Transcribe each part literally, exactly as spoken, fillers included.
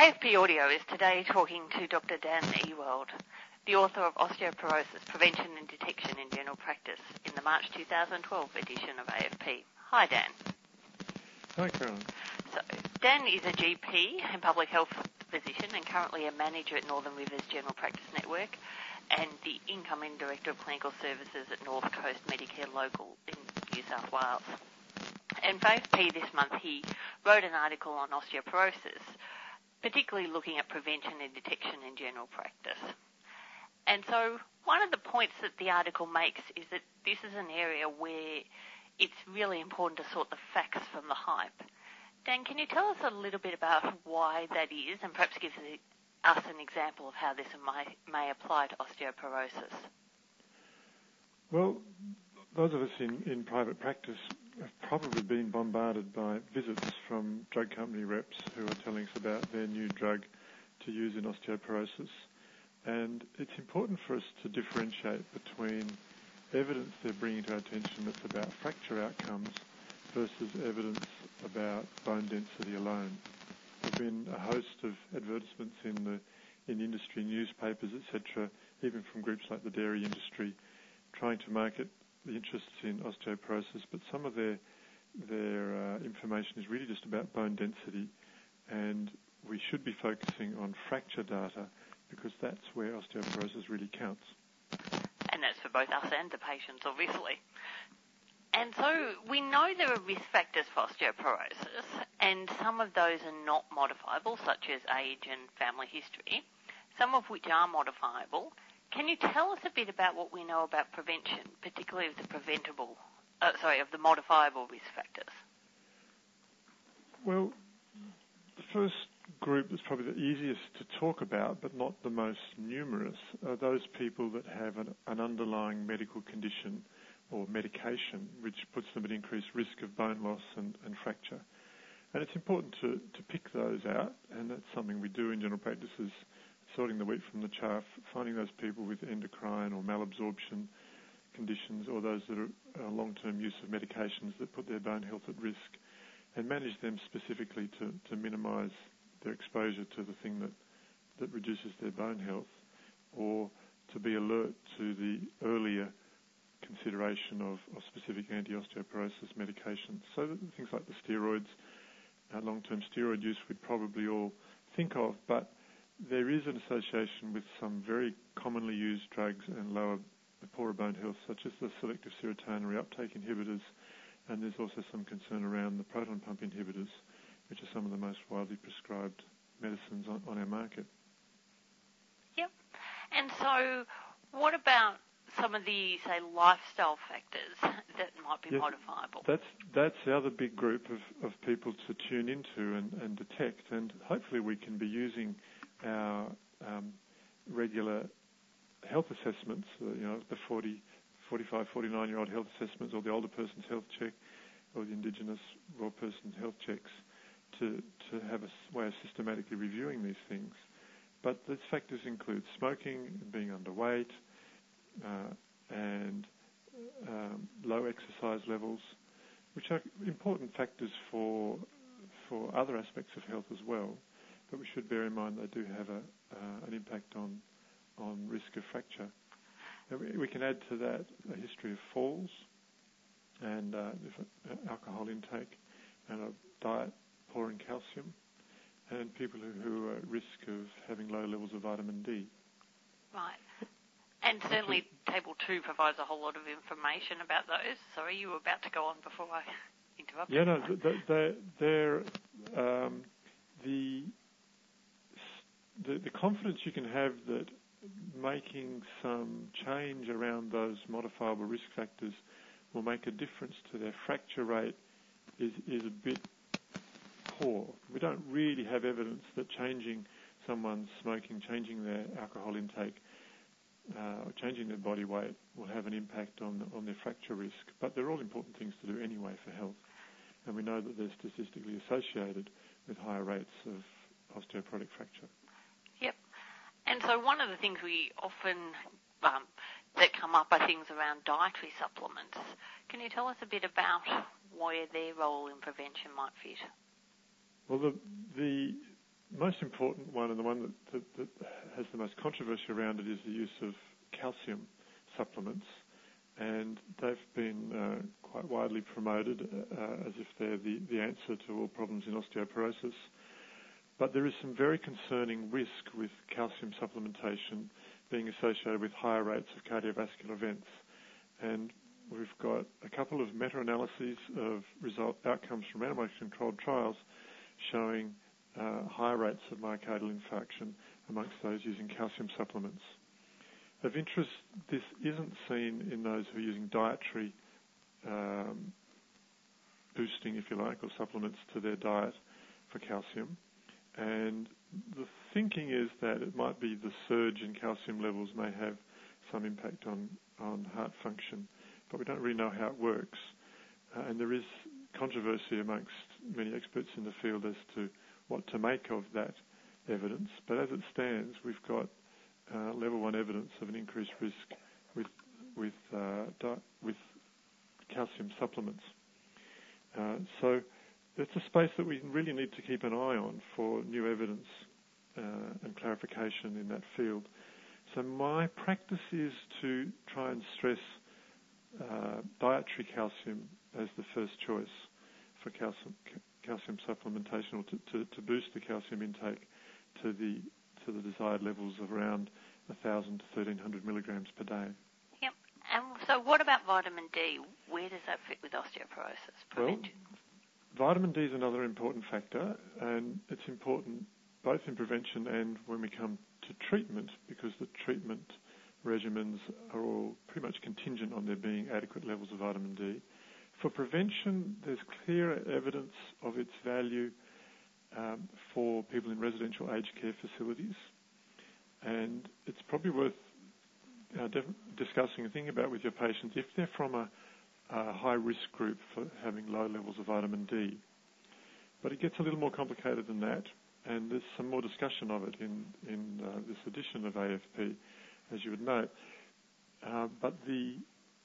A F P Audio is today talking to Doctor Dan Ewald, the author of Osteoporosis, Prevention and Detection in General Practice, in the March two thousand twelve edition of A F P. Hi, Dan. Hi, Caroline. So, Dan is a G P and public health physician and currently a manager at Northern Rivers General Practice Network and the incoming Director of Clinical Services at North Coast Medicare Local in New South Wales. And for A F P this month, he wrote an article on osteoporosis, particularly looking at prevention and detection in general practice. And so one of the points that the article makes is that this is an area where it's really important to sort the facts from the hype. Dan, can you tell us a little bit about why that is and perhaps give us an example of how this may, may apply to osteoporosis? Well, those of us in, in private practice have probably been bombarded by visits from drug company reps who are telling us about their new drug to use in osteoporosis. And it's important for us to differentiate between evidence they're bringing to our attention that's about fracture outcomes versus evidence about bone density alone. There have been a host of advertisements in the in industry newspapers, et cetera, even from groups like the dairy industry, trying to market the interests in osteoporosis, but some of their their uh, information is really just about bone density, and we should be focusing on fracture data because that's where osteoporosis really counts. And that's for both us and the patients, obviously. And so we know there are risk factors for osteoporosis, and some of those are not modifiable, such as age and family history, some of which are modifiable. Can you tell us a bit about what we know about prevention, particularly of the preventable, uh, sorry, of the modifiable risk factors? Well, the first group that's probably the easiest to talk about, but not the most numerous, are those people that have an, an underlying medical condition or medication which puts them at increased risk of bone loss and, and fracture. And it's important to, to pick those out, and that's something we do in general practice, is sorting the wheat from the chaff, finding those people with endocrine or malabsorption conditions or those that are uh, long-term use of medications that put their bone health at risk, and manage them specifically to, to minimise their exposure to the thing that, that reduces their bone health, or to be alert to the earlier consideration of, of specific anti-osteoporosis medications. So that things like the steroids, uh, long-term steroid use we'd probably all think of, but there is an association with some very commonly used drugs and lower, poorer bone health, such as the selective serotonin reuptake inhibitors, and there's also some concern around the proton pump inhibitors, which are some of the most widely prescribed medicines on, on our market. Yep. And so what about some of the, say, lifestyle factors that might be yes, modifiable? That's that's the other big group of, of people to tune into and, and detect, and hopefully we can be using our um, regular health assessments, uh, you know, the forty, forty-five, forty-nine-year-old health assessments, or the older person's health check, or the Indigenous raw person health checks, to, to have a way of systematically reviewing these things. But these factors include smoking, being underweight, uh, and um, low exercise levels, which are important factors for for other aspects of health as well. But we should bear in mind they do have a, uh, an impact on on risk of fracture. And we, we can add to that a history of falls and uh, alcohol intake and a diet poor in calcium, and people who, who are at risk of having low levels of vitamin D. Right. And certainly Table two provides a whole lot of information about those. Sorry, you were about to go on before I interrupted. Yeah, no, they're, they're um, the, the the confidence you can have that making some change around those modifiable risk factors will make a difference to their fracture rate is, is a bit poor. We don't really have evidence that changing someone's smoking, changing their alcohol intake, uh, or changing their body weight will have an impact on on their fracture risk. But they're all important things to do anyway for health. And we know that they're statistically associated with higher rates of osteoporotic fracture. Yep. And so one of the things we often um, that come up are things around dietary supplements. Can you tell us a bit about where their role in prevention might fit? Well, the the most important one, and the one that, that, that has the most controversy around it, is the use of calcium supplements. And they've been uh, quite widely promoted uh, as if they're the, the answer to all problems in osteoporosis. But there is some very concerning risk with calcium supplementation being associated with higher rates of cardiovascular events. And we've got a couple of meta-analyses of result outcomes from randomized controlled trials showing uh, higher rates of myocardial infarction amongst those using calcium supplements. Of interest, this isn't seen in those who are using dietary um, boosting, if you like, or supplements to their diet for calcium. And the thinking is that it might be the surge in calcium levels may have some impact on, on heart function, but we don't really know how it works. Uh, and there is controversy amongst many experts in the field as to what to make of that evidence. But as it stands, we've got uh, level one evidence of an increased risk with with uh, di- with calcium supplements. Uh, so it's a space that we really need to keep an eye on for new evidence uh, and clarification in that field. So my practice is to try and stress uh, dietary calcium as the first choice for calcium, calcium supplementation, or to, to, to boost the calcium intake to the to the desired levels of around one thousand to thirteen hundred milligrams per day. Yep. And so what about vitamin D? Where does that fit with osteoporosis prevention? Well, vitamin D is another important factor, and it's important both in prevention and when we come to treatment, because the treatment regimens are all pretty much contingent on there being adequate levels of vitamin D. For prevention, there's clear evidence of its value um, for people in residential aged care facilities, and it's probably worth uh, def- discussing and thinking about with your patients if they're from a, a high-risk group for having low levels of vitamin D. But it gets a little more complicated than that, and there's some more discussion of it in, in uh, this edition of A F P, as you would note. Uh, but the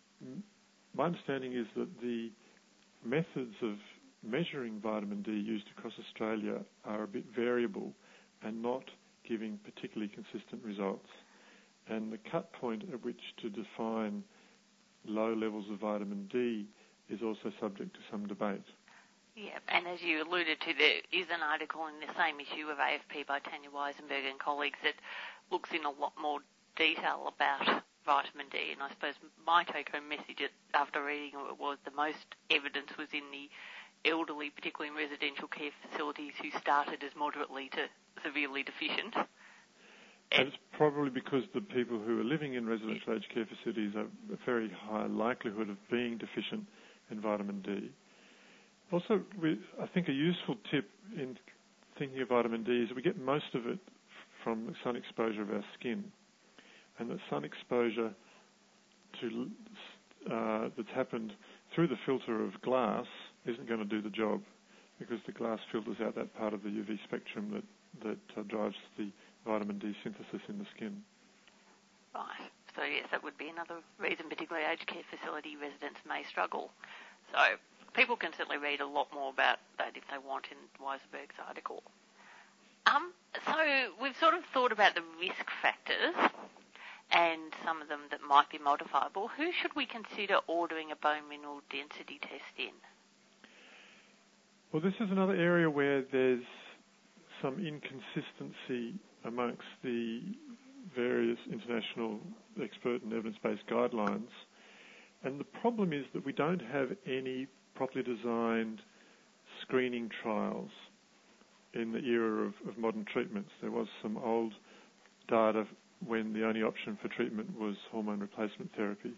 my understanding is that the methods of measuring vitamin D used across Australia are a bit variable and not giving particularly consistent results. And the cut point at which to define low levels of vitamin D is also subject to some debate. Yeah, and as you alluded to, there is an article in the same issue of A F P by Tanya Weisenberg and colleagues that looks in a lot more detail about vitamin D, and I suppose my take-home message after reading it was the most evidence was in the elderly, particularly in residential care facilities, who started as moderately to severely deficient. And it's probably because the people who are living in residential aged care facilities have a very high likelihood of being deficient in vitamin D. Also, we, I think a useful tip in thinking of vitamin D is we get most of it from the sun exposure of our skin. And the sun exposure to uh, that's happened through the filter of glass isn't going to do the job, because the glass filters out that part of the U V spectrum that, that uh, drives the vitamin D synthesis in the skin. Right. So, yes, that would be another reason particularly aged care facility residents may struggle. So people can certainly read a lot more about that if they want in Weisenberg's article. Um, so we've sort of thought about the risk factors and some of them that might be modifiable. Who should we consider ordering a bone mineral density test in? Well, this is another area where there's some inconsistency amongst the various international expert and evidence-based guidelines. And the problem is that we don't have any properly designed screening trials in the era of, of modern treatments. There was some old data when the only option for treatment was hormone replacement therapy,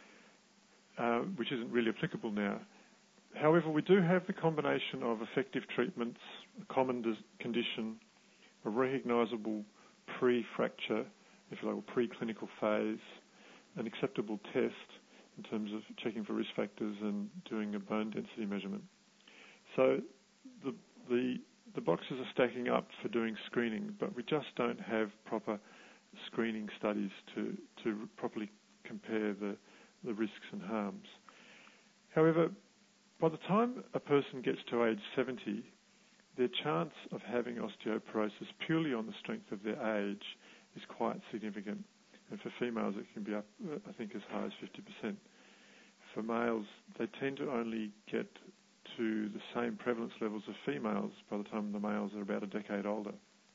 uh, which isn't really applicable now. However, we do have the combination of effective treatments, a common dis- condition, a recognisable pre-fracture, if you like, or pre-clinical phase, an acceptable test in terms of checking for risk factors and doing a bone density measurement. So the the the boxes are stacking up for doing screening, but we just don't have proper screening studies to, to properly compare the, the risks and harms. However, by the time a person gets to age seventy, their chance of having osteoporosis purely on the strength of their age is quite significant. And for females, it can be up, I think, as high as fifty percent. For males, they tend to only get to the same prevalence levels of females by the time the males are about a decade older.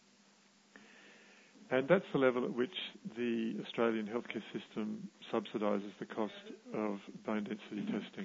And that's the level at which the Australian healthcare system subsidises the cost of bone density testing.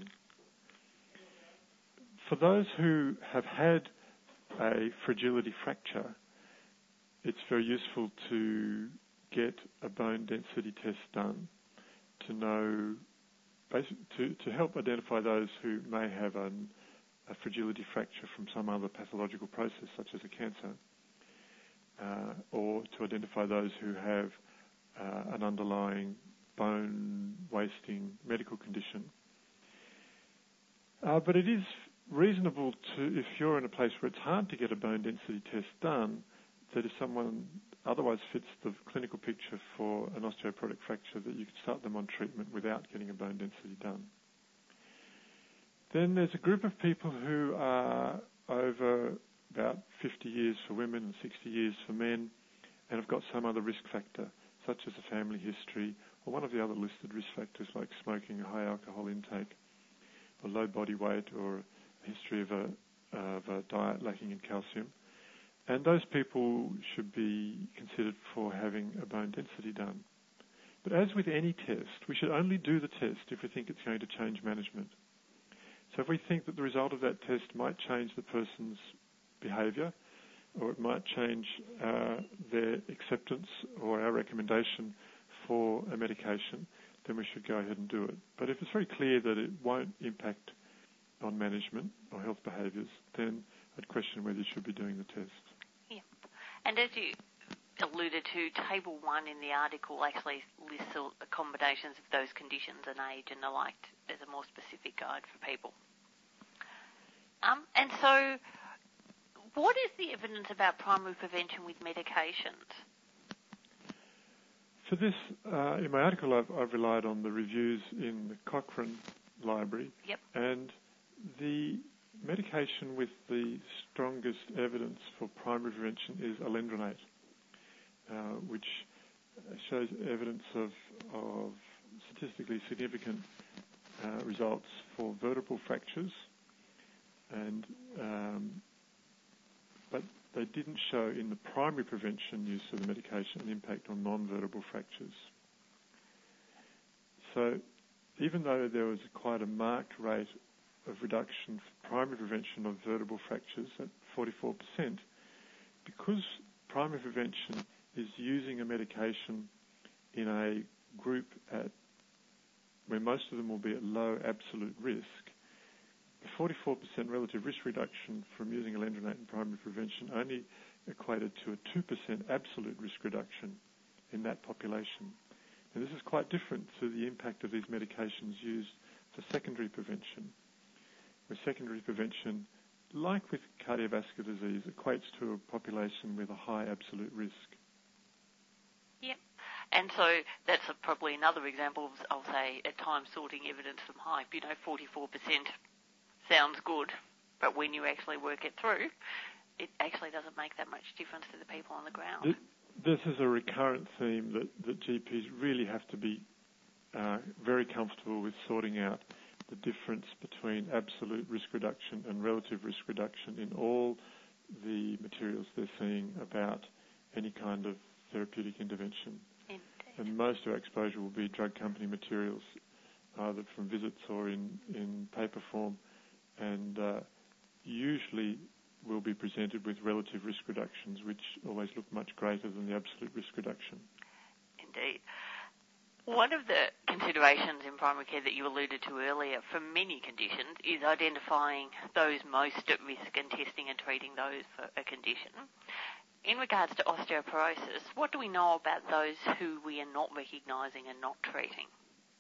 For those who have had a fragility fracture, it's very useful to get a bone density test done to know, to, to help identify those who may have an, a fragility fracture from some other pathological process, such as a cancer, uh, or to identify those who have uh, an underlying bone wasting medical condition. Uh, but it is reasonable to, if you're in a place where it's hard to get a bone density test done, that if someone otherwise fits the clinical picture for an osteoporotic fracture, that you could start them on treatment without getting a bone density done. Then there's a group of people who are over about fifty years for women and sixty years for men and have got some other risk factor, such as a family history or one of the other listed risk factors like smoking, a high alcohol intake, or low body weight, or a history of a, of a diet lacking in calcium. And those people should be considered for having a bone density done. But as with any test, we should only do the test if we think it's going to change management. So if we think that the result of that test might change the person's behaviour, or it might change uh, their acceptance or our recommendation for a medication, then we should go ahead and do it. But if it's very clear that it won't impact on management or health behaviours, then I'd question whether you should be doing the test. Yeah. And as you alluded to, Table one in the article actually lists the combinations of those conditions and age and the like as a more specific guide for people. Um, and so what is the evidence about primary prevention with medications? For this, uh, in my article, I've, I've relied on the reviews in the Cochrane Library. Yep. And the medication with the strongest evidence for primary prevention is alendronate, uh, which shows evidence of, of statistically significant uh, results for vertebral fractures, and um, but they didn't show in the primary prevention use of the medication an impact on non-vertebral fractures. So even though there was quite a marked rate of reduction for primary prevention of vertebral fractures at forty-four percent, because primary prevention is using a medication in a group at where most of them will be at low absolute risk, the forty-four percent relative risk reduction from using alendronate in primary prevention only equated to a two percent absolute risk reduction in that population. And this is quite different to the impact of these medications used for secondary prevention, where secondary prevention, like with cardiovascular disease, equates to a population with a high absolute risk. Yep. And so that's a, probably another example of, I'll say, at times sorting evidence from hype. You know, forty-four percent sounds good, but when you actually work it through, it actually doesn't make that much difference to the people on the ground. This is a recurrent theme that, that G Ps really have to be uh, very comfortable with sorting out the difference between absolute risk reduction and relative risk reduction in all the materials they're seeing about any kind of therapeutic intervention. Indeed. And most of our exposure will be drug company materials, either from visits or in, in paper form, and uh, usually will be presented with relative risk reductions, which always look much greater than the absolute risk reduction. Indeed. One of the considerations in primary care that you alluded to earlier for many conditions is identifying those most at risk and testing and treating those for a condition. In regards to osteoporosis, what do we know about those who we are not recognising and not treating?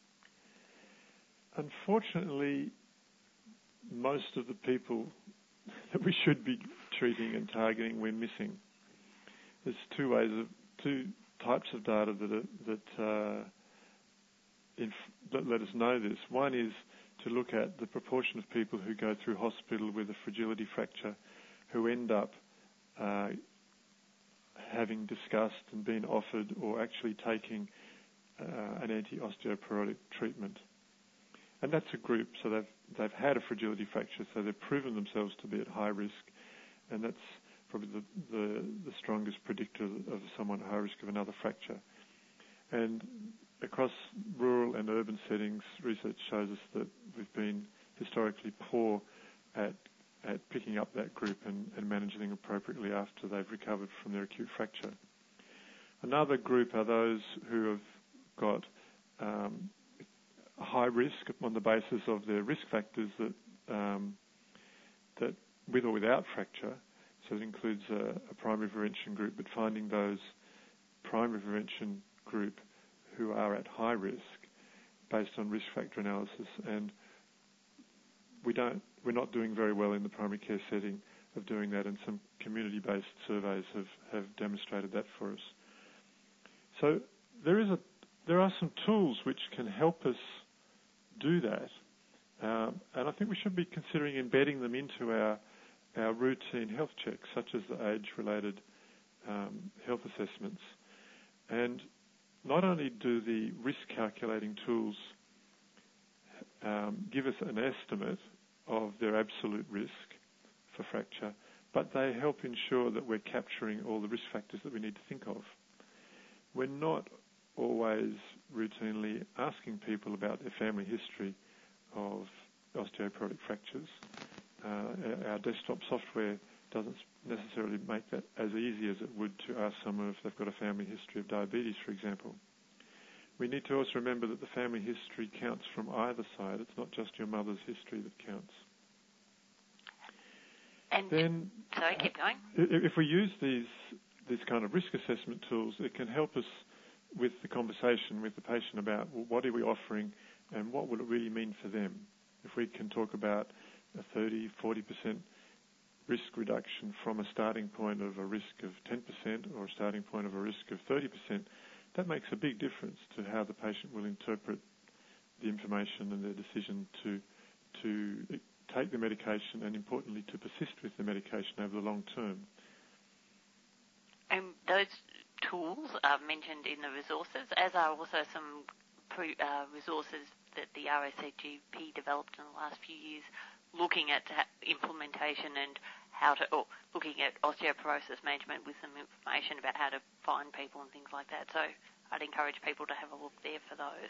Unfortunately, most of the people that we should be treating and targeting, we're missing. There's two ways of two types of data that are, that, uh, inf- that let us know this. One is to look at the proportion of people who go through hospital with a fragility fracture who end up uh, having discussed and been offered or actually taking uh, an anti-osteoporotic treatment. And that's a group, so they've, they've had a fragility fracture, so they've proven themselves to be at high risk, and that's probably the, the, the strongest predictor of someone at high risk of another fracture. And across rural and urban settings, research shows us that we've been historically poor at at picking up that group and, and managing them appropriately after they've recovered from their acute fracture. Another group are those who have got um, a high risk on the basis of their risk factors that um, that with or without fracture. So it includes a, a primary prevention group, but finding those primary prevention group who are at high risk based on risk factor analysis. And we don't, we're not doing very well in the primary care setting of doing that, and some community-based surveys have, have demonstrated that for us. So there is a, there are some tools which can help us do that, um, and I think we should be considering embedding them into our our routine health checks, such as the age-related um, health assessments. And not only do the risk-calculating tools um, give us an estimate of their absolute risk for fracture, but they help ensure that we're capturing all the risk factors that we need to think of. We're not always routinely asking people about their family history of osteoporotic fractures. Uh, our desktop software doesn't necessarily make that as easy as it would to ask someone if they've got a family history of diabetes, for example. We need to also remember that the family history counts from either side. It's not just your mother's history that counts. And then, sorry, keep going. If we use these these kind of risk assessment tools, it can help us with the conversation with the patient about, well, what are we offering and what will it really mean for them. If we can talk about a thirty, forty percent risk reduction from a starting point of a risk of ten percent or a starting point of a risk of thirty percent, that makes a big difference to how the patient will interpret the information and their decision to to take the medication, and importantly to persist with the medication over the long term. And those tools are mentioned in the resources, as are also some pre, uh, resources that the R S A G P developed in the last few years, looking at implementation and how to, or looking at osteoporosis management with some information about how to find people and things like that. So I'd encourage people to have a look there for those.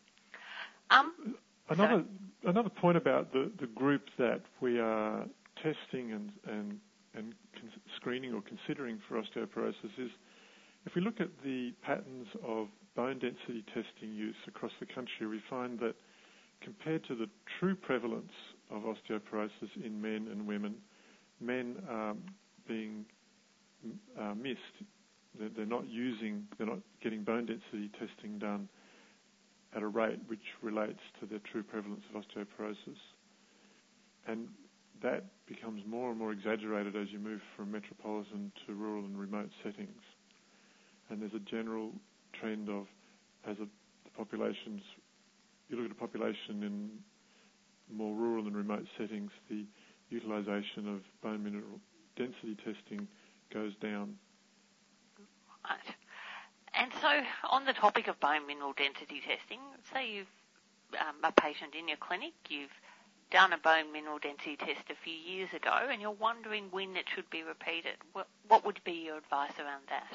Um, another so. another point about the, the group that we are testing and and, and con- screening or considering for osteoporosis is, if we look at the patterns of bone density testing use across the country, we find that compared to the true prevalence of osteoporosis in men and women, men are being uh, missed. They're, they're not using, they're not getting bone density testing done at a rate which relates to the true prevalence of osteoporosis. And that becomes more and more exaggerated as you move from metropolitan to rural and remote settings. And there's a general trend of, as a, the populations, you look at a population in more rural and remote settings, the utilisation of bone mineral density testing goes down. Right. And so, on the topic of bone mineral density testing, say you've um, a patient in your clinic, you've done a bone mineral density test a few years ago, and you're wondering when it should be repeated. What, what would be your advice around that?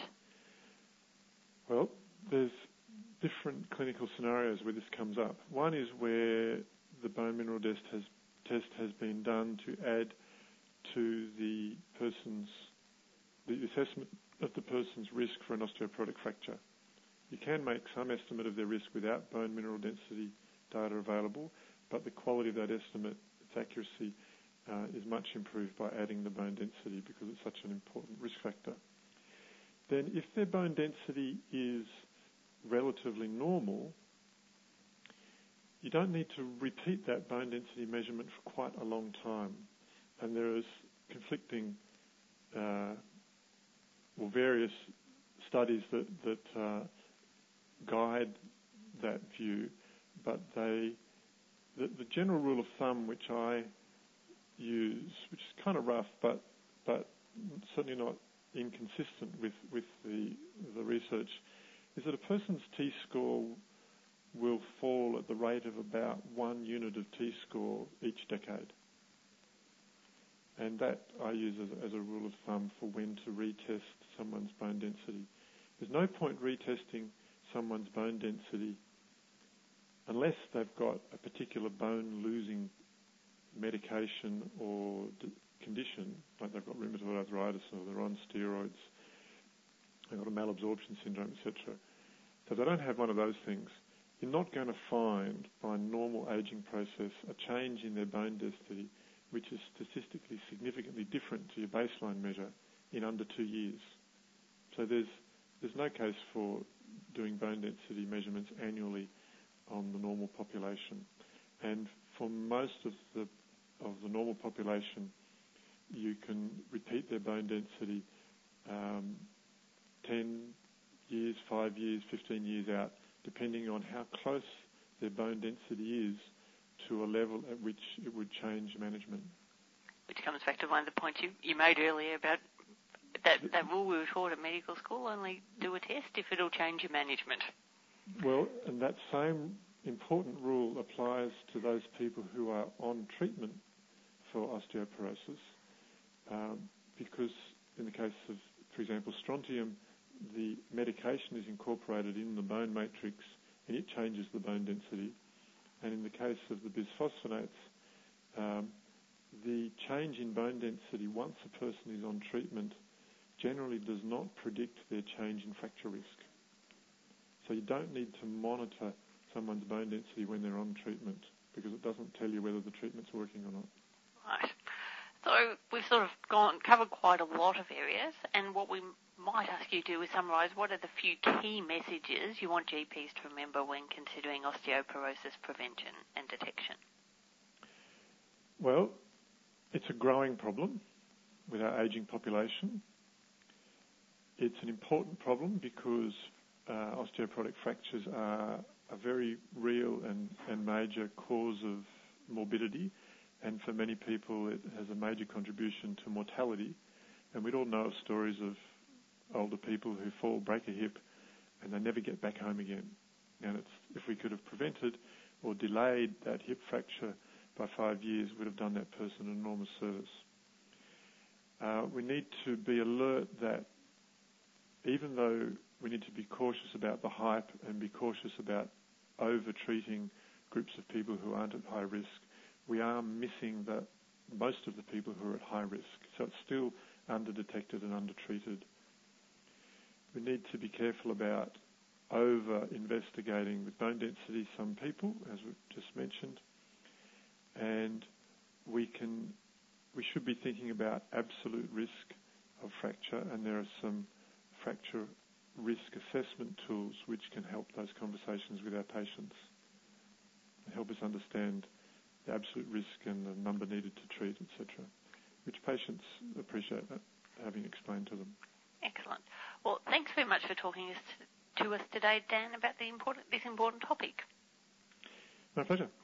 Well, there's different clinical scenarios where this comes up. One is where the bone mineral test has, test has been done to add to the person's, the assessment of the person's risk for an osteoporotic fracture. You can make some estimate of their risk without bone mineral density data available, but the quality of that estimate, its accuracy, uh, is much improved by adding the bone density because it's such an important risk factor. Then if their bone density is relatively normal, you don't need to repeat that bone density measurement for quite a long time. And there is conflicting uh, or various studies that, that uh, guide that view, but they, the, the general rule of thumb which I use, which is kind of rough, but but certainly not inconsistent with, with the, the research, is that a person's T-score will fall at the rate of about one unit of T-score each decade. And that I use as, as a rule of thumb for when to retest someone's bone density. There's no point retesting someone's bone density unless they've got a particular bone-losing medication or d- condition, like they've got rheumatoid arthritis or they're on steroids, they've got a malabsorption syndrome, et cetera. So if they don't have one of those things, you're not going to find, by normal aging process, a change in their bone density which is statistically significantly different to your baseline measure in under two years. So there's there's no case for doing bone density measurements annually on the normal population. And for most of the of the normal population, you can repeat their bone density um, ten years, five years, fifteen years out, depending on how close their bone density is to a level at which it would change management. Which comes back to one of the points you, you made earlier about that, that rule we were taught at medical school, only do a test if it'll change your management. Well, and that same important rule applies to those people who are on treatment for osteoporosis, um, because in the case of, for example, strontium, the medication is incorporated in the bone matrix and it changes the bone density. And in the case of the bisphosphonates, um, the change in bone density once a person is on treatment generally does not predict their change in fracture risk. So you don't need to monitor someone's bone density when they're on treatment because it doesn't tell you whether the treatment's working or not. Right. So we've sort of gone covered quite a lot of areas, and what we might ask you to do is summarise what are the few key messages you want G Ps to remember when considering osteoporosis prevention and detection. Well, it's a growing problem with our ageing population. It's an important problem because uh, osteoporotic fractures are a very real and, and major cause of morbidity, and for many people it has a major contribution to mortality. And we'd all know of stories of older people who fall, break a hip, and they never get back home again. And it's, if we could have prevented or delayed that hip fracture by five years, we'd have done that person an enormous service. Uh, we need to be alert that even though we need to be cautious about the hype and be cautious about over-treating groups of people who aren't at high risk, we are missing the, most of the people who are at high risk. So it's still under-detected and under-treated. We need to be careful about over-investigating with bone density some people, as we've just mentioned, and we can, we should be thinking about absolute risk of fracture, and there are some fracture risk assessment tools which can help those conversations with our patients and help us understand the absolute risk and the number needed to treat, et cetera, which patients appreciate that, having explained to them. Excellent. Well, thanks very much for talking us to, to us today, Dan, about the important, this important topic. My pleasure.